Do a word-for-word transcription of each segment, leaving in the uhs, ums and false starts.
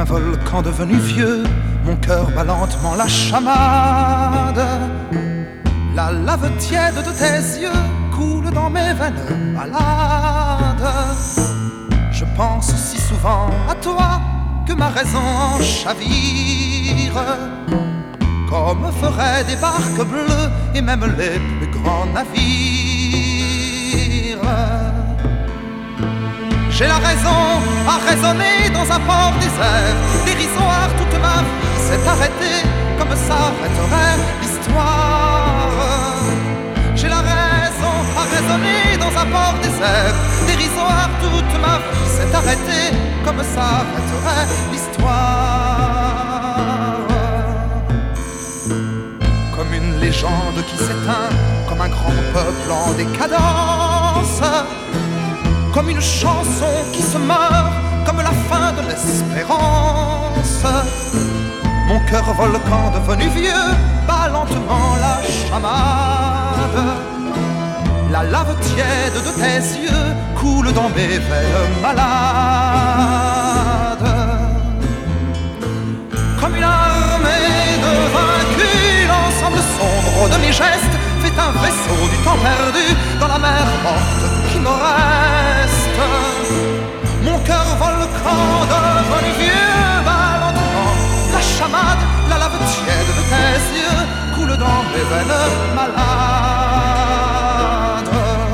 volcan devenu vieux, mon cœur bat lentement la chamade. La lave tiède de tes yeux coule dans mes veines malades. Je pense si souvent à toi que ma raison en chavire, comme feraient des barques bleues et même les plus grands navires. J'ai la raison à raisonner dans un port désert, dérisoire. Toute ma vie s'est arrêtée comme s'arrêterait l'histoire. J'ai la raison à raisonner dans un port désert, dérisoire. Toute ma vie s'est arrêtée comme s'arrêterait l'histoire. Comme une légende qui s'éteint, comme un grand peuple en décadence, comme une chanson qui se meurt, comme la fin de l'espérance. Mon cœur volcan devenu vieux bat lentement la chamade. La lave tiède de tes yeux coule dans mes veines malades. Comme une armée de vaincus, l'ensemble sombre de mes gestes fait un vaisseau du temps perdu dans la mer morte qui me reste. Mon cœur volcan devenu vieux bat lentement la chamade. La lave tiède de tes yeux coule dans mes veines malades.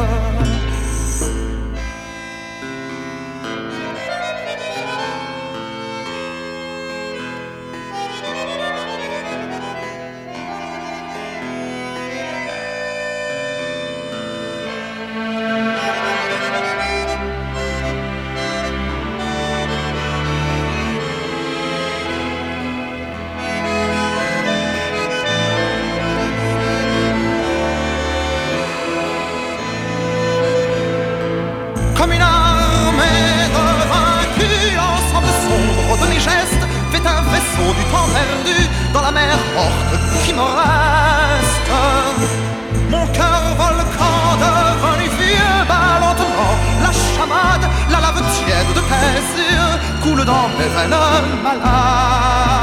Comme une armée de vaincus, l'ensemble sombre de mes gestes fait un vaisseau du temps perdu dans la mer morte qui me reste. Mon cœur volcan devenu vieux bat lentement la chamade. La lave tiède de tes yeux coule dans mes veines malades.